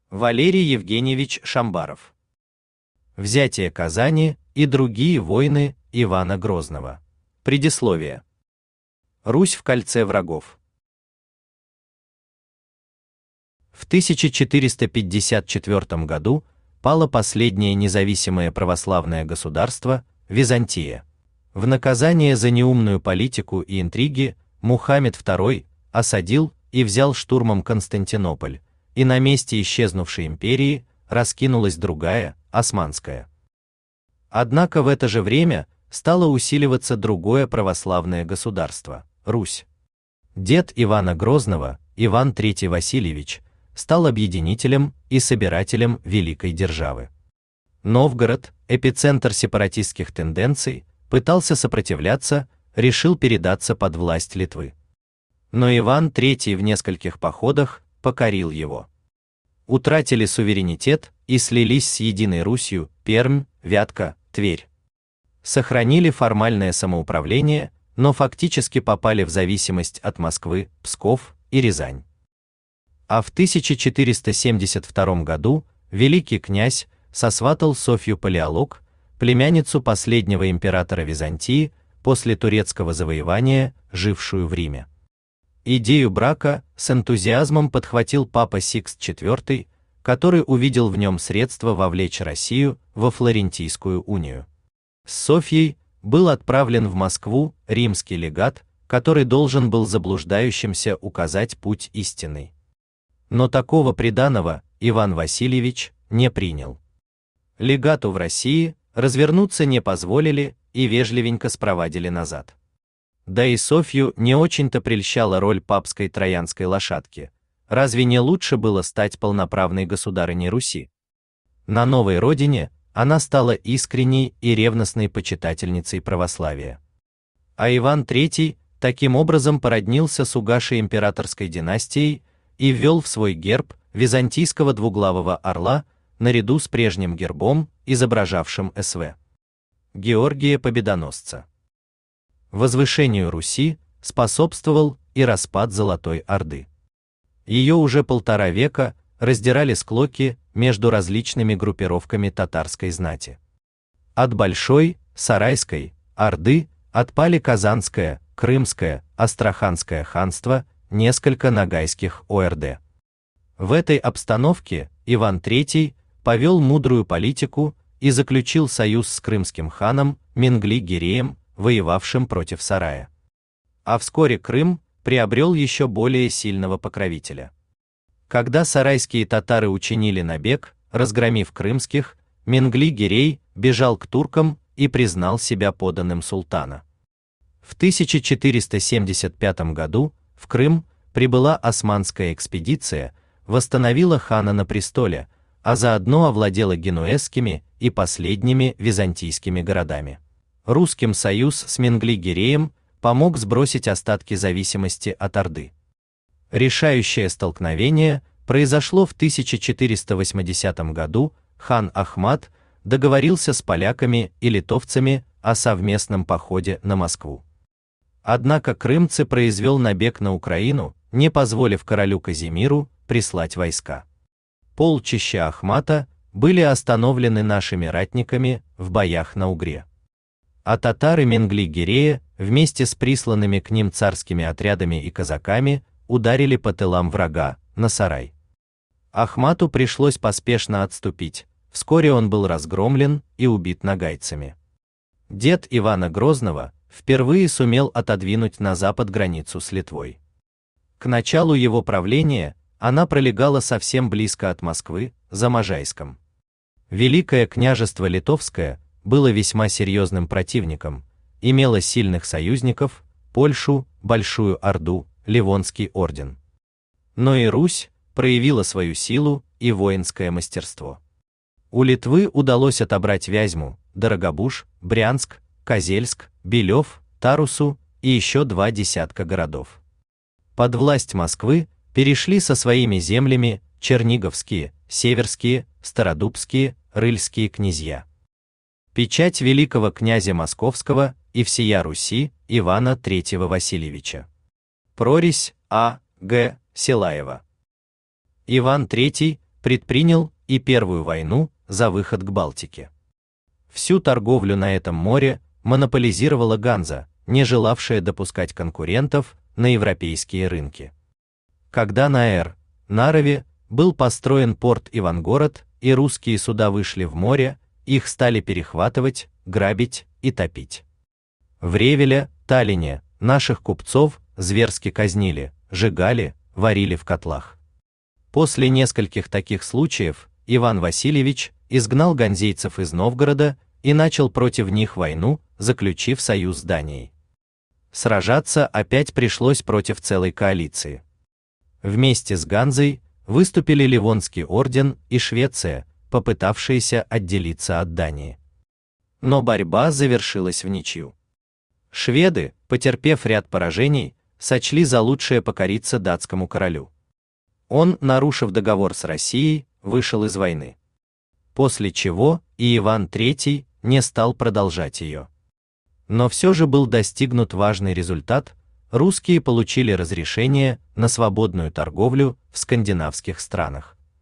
Валерий Евгеньевич Шамбаров. Взятие Казани и другие войны Ивана Грозного. Предисловие. Русь в кольце врагов. В 1454 году пало последнее независимое православное государство Византия. В наказание за неумную политику и интриги Мухаммед II осадил и взял штурмом Константинополь, и на месте исчезнувшей империи раскинулась другая, османская. Однако в это же время стало усиливаться другое православное государство – Русь. Дед Ивана Грозного, Иван III Васильевич, стал объединителем и собирателем великой державы. Новгород, эпицентр сепаратистских тенденций, пытался сопротивляться, решил передаться под власть Литвы. Но Иван III в нескольких походах покорил его. Утратили суверенитет и слились с единой Русью Пермь, Вятка, Тверь. Сохранили формальное самоуправление, но фактически попали в зависимость от Москвы, Псков и Рязань. А в 1472 году великий князь сосватал Софью Палеолог, племянницу последнего императора Византии, после турецкого завоевания, жившую в Риме. Идею брака с энтузиазмом подхватил папа Сикст IV, который увидел в нем средство вовлечь Россию во Флорентийскую унию. С Софьей был отправлен в Москву римский легат, который должен был заблуждающимся указать путь истинный. Но такого приданого Иван Васильевич не принял. Легату в России развернуться не позволили и вежливенько спровадили назад. Да и Софью не очень-то прельщала роль папской троянской лошадки. Разве не лучше было стать полноправной государыней Руси? На новой родине она стала искренней и ревностной почитательницей православия. А Иван III таким образом породнился с угасшей императорской династией и ввел в свой герб византийского двуглавого орла наряду с прежним гербом, изображавшим СВ. Георгия Победоносца. Возвышению Руси способствовал и распад Золотой Орды. Ее уже 1,5 века раздирали склоки между различными группировками татарской знати. От Большой, Сарайской, Орды отпали Казанское, Крымское, Астраханское ханство, несколько ногайских ОРД. В этой обстановке Иван III повел мудрую политику и заключил союз с крымским ханом Менгли-Гиреем, воевавшим против Сарая. А вскоре Крым приобрел еще более сильного покровителя. Когда сарайские татары учинили набег, разгромив крымских, Менгли-Гирей бежал к туркам и признал себя подданным султана. В 1475 году в Крым прибыла османская экспедиция, восстановила хана на престоле, а заодно овладела генуэзскими и последними византийскими городами. Русским союз с Менгли-Гиреем помог сбросить остатки зависимости от Орды. Решающее столкновение произошло в 1480 году. Хан Ахмат договорился с поляками и литовцами о совместном походе на Москву. Однако крымцы произвел набег на Украину, не позволив королю Казимиру прислать войска. Полчища Ахмата были остановлены нашими ратниками в боях на Угре. А татары Менгли-Гирея вместе с присланными к ним царскими отрядами и казаками ударили по тылам врага, на Сарай. Ахмату пришлось поспешно отступить, вскоре он был разгромлен и убит нагайцами. Дед Ивана Грозного впервые сумел отодвинуть на запад границу с Литвой. К началу его правления она пролегала совсем близко от Москвы, за Можайском. Великое княжество Литовское было весьма серьезным противником, имело сильных союзников, Польшу, Большую Орду, Ливонский орден. Но и Русь проявила свою силу и воинское мастерство. У Литвы удалось отобрать Вязьму, Дорогобуж, Брянск, Козельск, Белев, Тарусу и еще 2 десятка городов. Под власть Москвы перешли со своими землями черниговские, северские, стародубские, рыльские князья. Печать великого князя Московского и всея Руси Ивана III Васильевича. Прорись А. Г. Силаева. Иван III предпринял и первую войну за выход к Балтике. Всю торговлю на этом море монополизировала Ганза, не желавшая допускать конкурентов на европейские рынки. Когда на Нарове был построен порт Ивангород и русские суда вышли в море, их стали перехватывать, грабить и топить. В Ревеле, Таллине наших купцов зверски казнили, сжигали, варили в котлах. После нескольких таких случаев Иван Васильевич изгнал ганзейцев из Новгорода и начал против них войну, заключив союз с Данией. Сражаться опять пришлось против целой коалиции. Вместе с Ганзой выступили Ливонский орден и Швеция, попытавшиеся отделиться от Дании. Но борьба завершилась в ничью. Шведы, потерпев ряд поражений, сочли за лучшее покориться датскому королю. Он, нарушив договор с Россией, вышел из войны. После чего и Иван III не стал продолжать ее. Но все же был достигнут важный результат: русские получили разрешение на свободную торговлю в скандинавских странах.